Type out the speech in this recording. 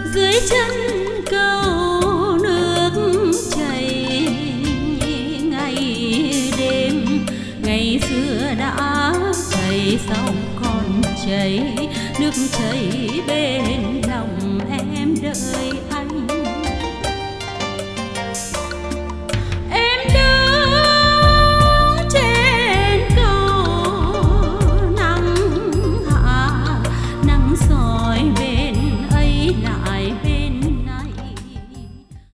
dưới chân cầu nước chảy ngày đêm. Ngày xưa đã chảy xong còn chảy, nước chảy bên lòng em đợi anh.